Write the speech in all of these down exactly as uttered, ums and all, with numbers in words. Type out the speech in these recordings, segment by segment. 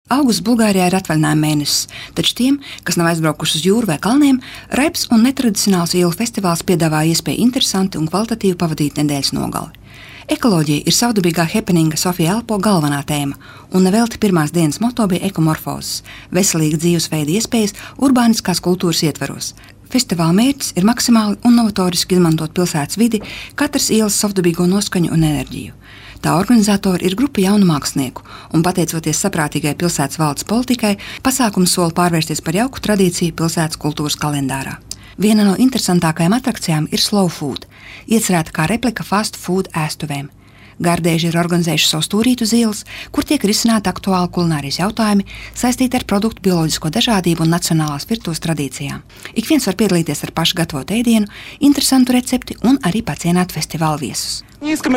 Augusts Bulgārijā ir atvaļinājuma mēnesis, taču tiem, kas nav aizbraukuši uz jūru vai kalniem, raips un netradicionāls ielu festivāls piedāvā iespēju interesanti un kvalitatīvi pavadīt nedēļas nogali. Ekoloģija ir savdabīgā happeninga Sofija Elpo galvenā tēma, un nevelti pirmās dienas moto bija ekomorfozes – veselīga dzīvesveida iespējas urbāniskās kultūras ietvaros. Festivāla mērķis ir maksimāli un novatoriski izmantot pilsētas vidi, katras ielas savdabīgo noskaņu un enerģiju. Tā organizatori ir grupa jaunu mākslinieku, un pateicoties saprātīgai pilsētas valdes politikai, pasākums sola pārvērsties par jauku tradīciju pilsētas kultūras kalendārā. Viena no interesantākajām atrakcijām ir slow food, iecerēta kā replika fast food ēstuvēm. Gardēži ir organizējuši savu stūrītu uz ielas, kur tiek risināti aktuāli kulinārijas jautājumi saistīti ar produktu bioloģisko dažādību un nacionālās virtuves tradīcijām. Ik viens var piedalīties ar pašu gatavotu ēdienu, interesantu recepti un arī pacienāt festivāla viesus. Mūsu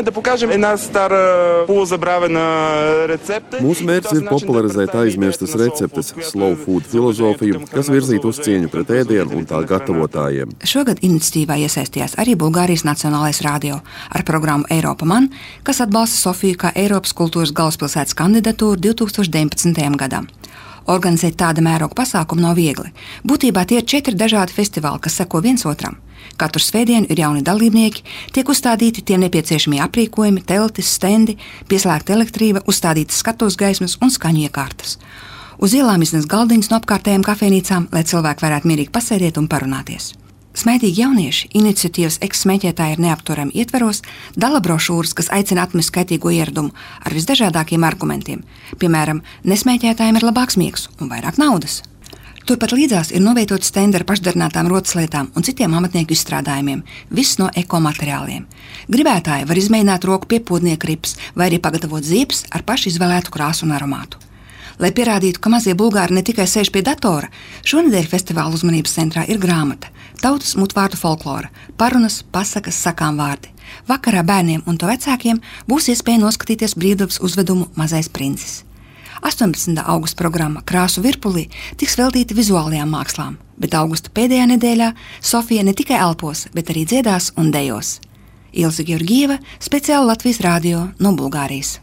mērķis ir popularizēt aizmirstas receptes, slow food filozofiju, kas virzītu uz cieņu pret ēdienu un tā gatavotājiem. Šogad iniciatīvā iesaistījās arī Bulgārijas Nacionālais radio ar programmu Eiropa man, kas atbalsta Sofiju kā Eiropas kultūras galvaspilsētas kandidatūru divi tūkstoši deviņpadsmitajam gadam. Organizēt tāda mēroga pasākumu nav viegli. Būtībā tie ir četri dažādi festivāli, kas seko viens otram. Katru svētdienu ir jauni dalībnieki, tiek uzstādīti tiem nepieciešamie aprīkojumi, teltis, stendi, pieslēgta elektrība, uzstādītas skatuves gaismas un skaņu iekārtas. Uz ielām iznes galdiņas no apkārtējām kafejnīcām, lai cilvēki varētu mierīgi pasēdēt un parunāties. Smētīgi jaunieši iniciatīvas eks-smēķētāji ir neapturami ietveros dala brošūras, kas aicina atmest kaitīgo ieradumu ar visdažādākiem argumentiem. Piemēram, nesmēķētājiem ir labāks miegs un vairāk naudas. Turpat līdzās ir novietoti stendi ar pašdarinātām rotaslietām un citiem amatnieku izstrādājumiem, viss no ekomateriāliem. Gribētāji var izmēģināt roku pie podnieka rips vai arī pagatavot ziepes ar pašu izvēlētu krāsu un aromātu. Lai pierādītu, ka mazie bulgāri ne tikai sēž pie datora, šonedēļ festivāla uzmanības centrā ir grāmata Tautas mutvārdu folklora, parunas, pasakas, sakām vārdi. Vakarā bērniem un to vecākiem būs iespēja noskatīties brīvdabas uzvedumu Mazais princis. astoņpadsmitā augusta programma Krāsu virpulī tiks veltīta vizuālajām mākslām, bet augusta pēdējā nedēļā Sofija ne tikai elpos, bet arī dziedās un dejos. Ilze Georgieva, speciāli Latvijas radio no Bulgārijas.